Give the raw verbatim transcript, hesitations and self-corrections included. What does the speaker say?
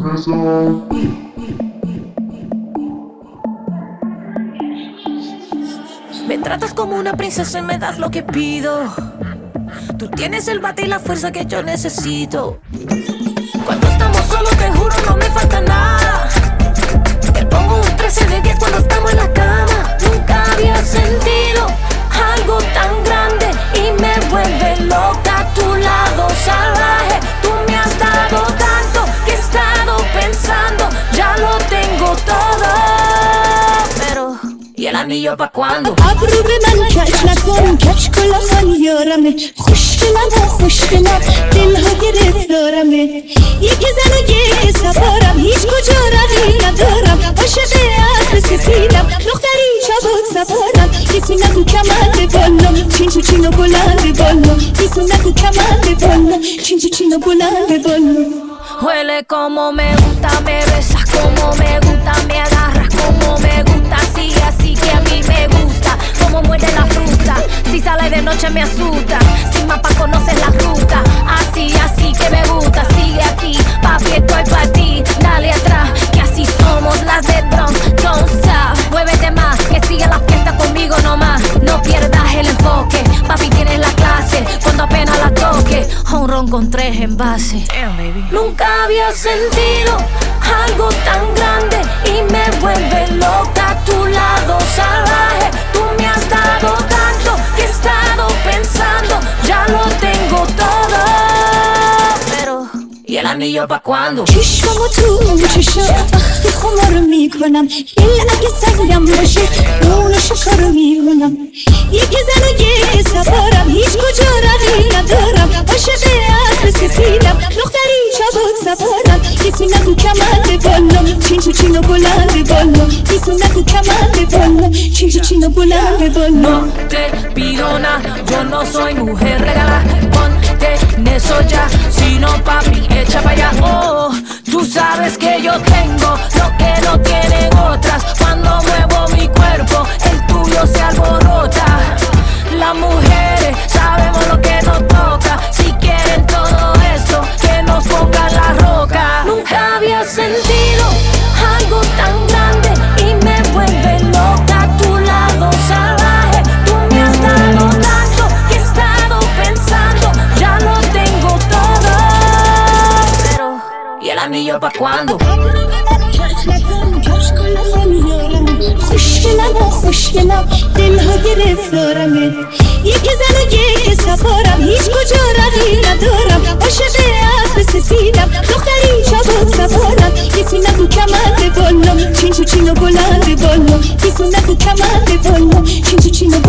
Me tratas como una princesa y me das lo que pido. Tú tienes el bate y la fuerza que yo necesito. Cuando estamos solos te juro no me falta nada. Te pongo un trece de diez cuando estamos en la cama. Nunca había sentido algo tan grande y me vuelve loca a tu lado salvaje. Tú me has dado tanto que he estado pensando, ya lo tengo todo. Pero, ¿y el anillo pa' cuándo? ابرو به من کج نکن کج کلافان یارمه خوشگلم و خوشگلم دلها گرفتارمه یک زن و یک سوارم هیچ کجا روی ندارم عاشق اسب سفیدم دختری چابک سوارم کسی نگو کمند بالا چین چو چین و بلند بالا کسی نگو کمند بالا چین چو چین و بلند بالا Huele como me gusta, me besas como me gusta, me agarras como me gusta, así, así que a mí me gusta, como muerde la fruta, si sale de noche me asusta, sin mapa conoces la ruta, así, así que me gusta, sigue aquí, papi estoy pa' ti, dale atrás, que así somos las de Bronx, don't stop, muévete más, que siga la fiesta conmigo nomás, no pierdas el enfoque, papi tienes la clase, cuando apenas la toque, un ron con tres envases. Damn, baby. Nunca había sentido algo tan grande y me vuelve loca a tu lado salvaje. Tú me has dado tanto que he estado pensando, ya lo tengo todo. Pero, ¿y el anillo pa' cuándo? چشمامو تو چشم وقتی خمارو میکنم دل اگه سنگم باشه اونو شکارو میکنم یک زن و یک سوارم هیچ کجا روی ندارم عاشق اسب سفیدم دختری چابک سوارم کسی نگو کمند بالا چین چو چین و بلند بالا کسی نگو کمند بالا چین چو چین و بلند بالا No te pido nada, yo no soy mujer regalada. Ponte en eso ya, si no papi echa pa' allá. Oh, tú sabes que yo tengo lo que no tienen otras. Cuando muevo mi cuerpo, el tuyo se alborota. Las mujeres sabemos lo que nos toca. Si quieren todo eso, que nos pongan la roca. Nunca había sentido algo tan grande y me vuelve loca a tu lado salvaje. Tú me has dado tanto que he estado pensando, ya lo tengo todo. Pero, ¿y el anillo pa' cuándo? خوشگلم و خوشگلم دلها گرفتارمه یک زن و یک سوارم هیچ کجا روی ندارم عاشق اسب سفیدم دختری چابک سوارم کسی نگو کمند بالا چین چو چین و بلند بالا کسی نگو کمند بالا چین چو چین و